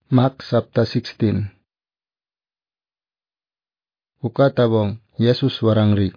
Mark chapter 16. Kukatabong Yesus warangri.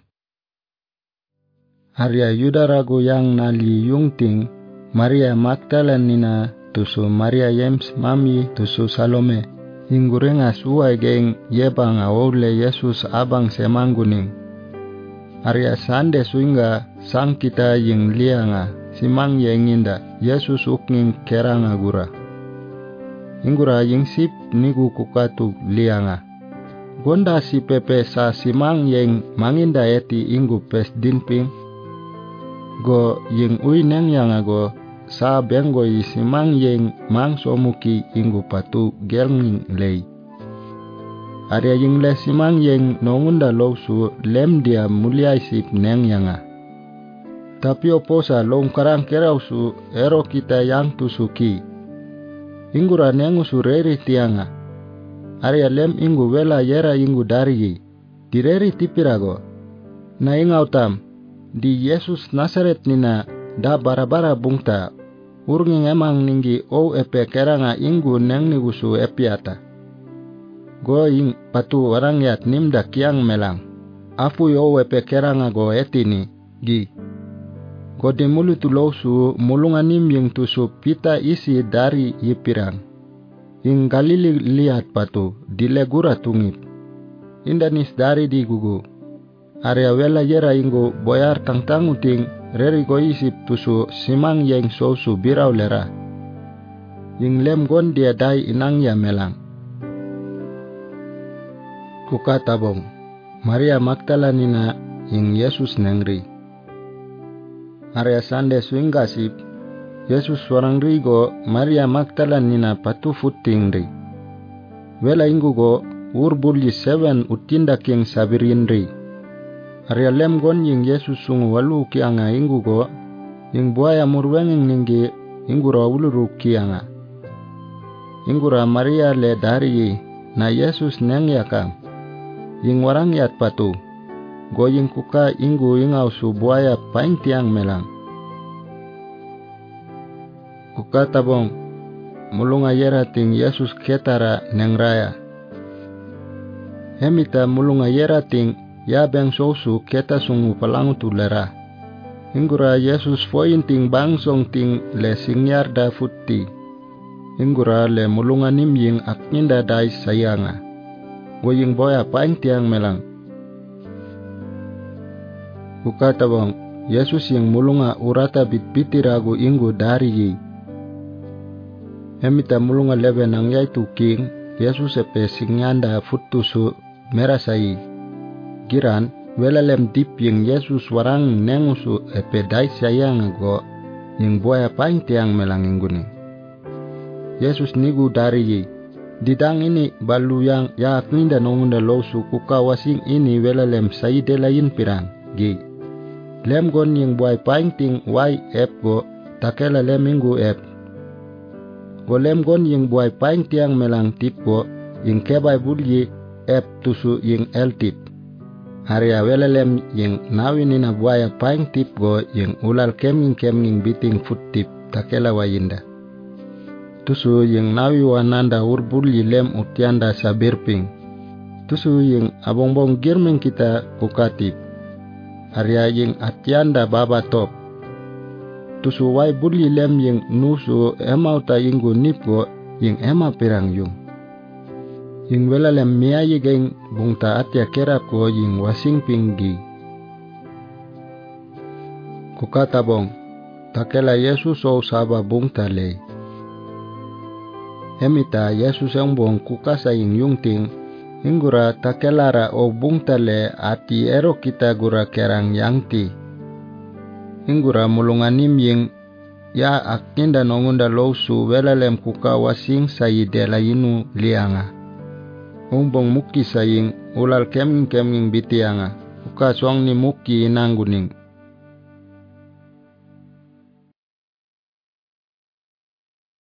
Arya Yuda ragu yang nali yungting Maria Magdalena tusu Maria James mami tusu Salome. Hinggurenga suai geng yebang awole Yesus abang semangguning. Arya sande suinga sang kita yang lianga simang yenginda Yesus ukning keranga gura. Inggura yang sip nigu kukatu lianga. Gonda si pepe sa simang yang manginda eti inggu pes dinping. Go yang ui neng yang go sa benggo i simang yang mang somuki inggu patu gelnging lei. Arya yang le simang yang nongunda lausu lem dia mulia sip neng yanga. Tapi oposa long karang kerau su ero kita yang tusuki. Inggura nengu sureri tianga. Arya lem inggu wela yera inggu darigi. Direri tipirago. Na ingautam. Di Yesus Nazaret nina da bara-bara bungta. Urnging emang ninggi o epe keranga inggu neng nigusu epiata. Go ing patu orang yat nimda kiang melang. Afu o epe keranga go etini. Gi. Gode mulu tulausu mulunganim yang tusu pita isi dari yipirang. Ing Galili lihat patu dilegura tungip. Indanis dari di gugu. Area wela yera inggo boyar tang uting reri go isip tusu simang yang sosu birau lera. Ing lem gon dia dai inang ya melang. Kukatabong Maria Magdalena ing Yesus nengri. Area sande swingasip, Yesus warang rigo Maria Magdalena patu futing ri. Wela inggu go urbuli 7 utindak yang sabirin ri. Area lem gon yang Yesus sungu walu kianga inggu go, yang buaya murwenging ninggi inggu ra uluru kianga. Inggu ra Maria le dari na Yesus neng yakam, yang warang yat patu. Goying kuka inggu ingau su buaya paing tiang melang. Kuka tabong mulunga yera ting Yesus ketara neng raya. Hemita mulunga yera ting ya beng sosu keta sungu palangu tulera. Inggura Yesus foin ting bangsong ting le singyar da futti. Inggura le mulunga nimying akninda dai sayanga. Goying boya paing tiang melang. Kukatabong Yesus yang mulunga urata bitbiti ragu inggu dari yi. Hemita mulunga lebe nang yaitu king Yesus epe singyanda futusu merasai. Giran wela lem dip yang Yesus warang nengusu epe dai sayang go yang buaya paing tiang melang ingguni. Yesus nigu dari yi. Didang ini balu yang ya akninda nongunda lausu kuka wasing ini wela lem sai delayin pirang gi. Lem gon yang buai paing ting wai ep go takela lem minggu ep. Go lem gon yang buai paing tiang melang tip go yang kebai bulyi ep tusu yang el tip. Area wela lem yang nawinina buaya paing tip go yang ulal keming biting foot tip takela wayinda. Tusu yang nawi wananda urbulyi lem utianda sabirping. Tusu yang abongbong girmeng kita kukatip. Arya yang atianda baba top. Tusu wai bulli lem yang nusu emau ta inggu nipgo yang ema pirang yung. Yang wela lem miayi geng bungta atia kerap ko yang wasing pinggi. Kukatabong takela Yesus o saba bungta lei. Hemita Yesus yang bong kukasa yung ting. Inggura takelara o bungtale ati ero kita gura kerang yangti. Inggura mulunganim yang ya akninda nongunda lausu wela lem kuka wasing sayi delayinu lianga. Umbong muki saying ulal keming bitianga. Kuka suang ni muki inangguning.